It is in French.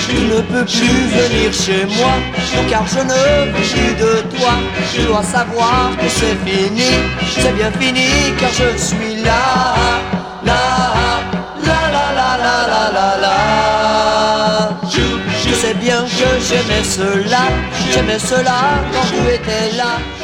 Tu ne peux plus venir chez moi, car je ne veux plus de toi. Tu dois savoir que c'est fini, c'est bien fini, car je suis là, là, là, là, là, là, là, là, là. Tu sais bien que j'aimais cela quand tu étais là.